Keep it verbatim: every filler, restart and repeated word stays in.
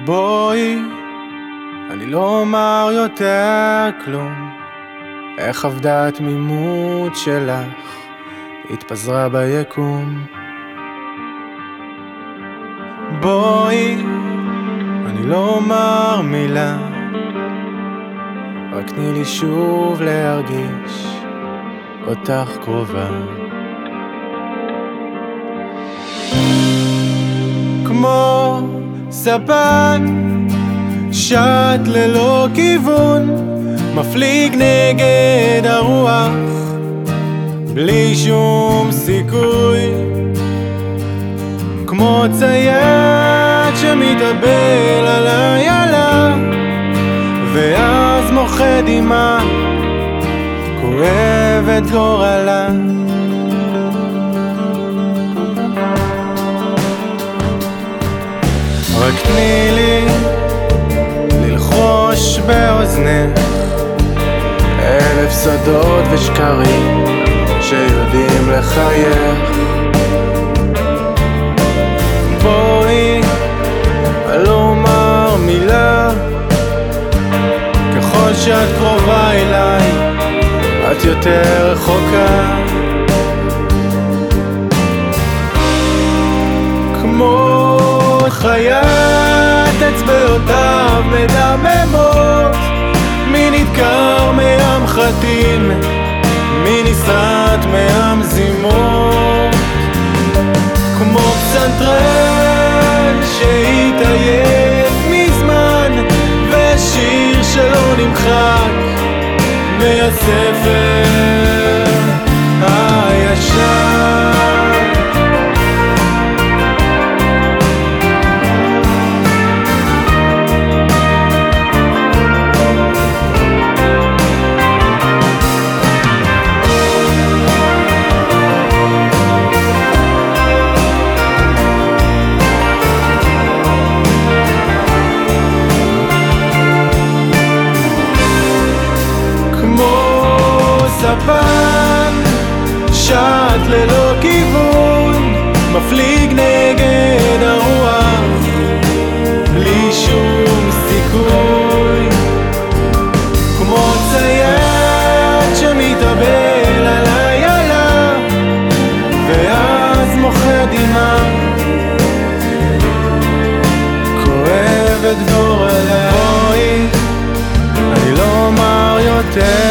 בואי, אני לא אומר יותר כלום. איך עבדה התמימות שלך, התפזרה ביקום. בואי, אני לא אומר מילה, רק תני לי שוב להרגיש אותך קרובה. כמו ספן שט ללא כיוון, מפליג נגד הרוח בלי שום סיכוי. כמו צייד שמתאבל על איילה ואז מוחד דמעה, כואב את גורלה. רק תני לי ללחוש באוזנך אלף סודות ושקרים שיודעים לחייך. בואי, אני לא אומר מילה, ככל שאת קרובה אליי את יותר רחוקה. כמו חיית אצבעותיו מדממות, מי נדקר מהמחטים, מי נסרט מהמזימות. כמו פסנתרן שהתעייף מזמן ושיר שלא נמחק מהספר הישן. ספן שט ללא כיוון, מפליג נגד הרוח בלי שום סיכוי. כמו צייד שמתאבל על איילה ואז מוחד דמעה, כואב את גורלה. בואי, אני לא אומר יותר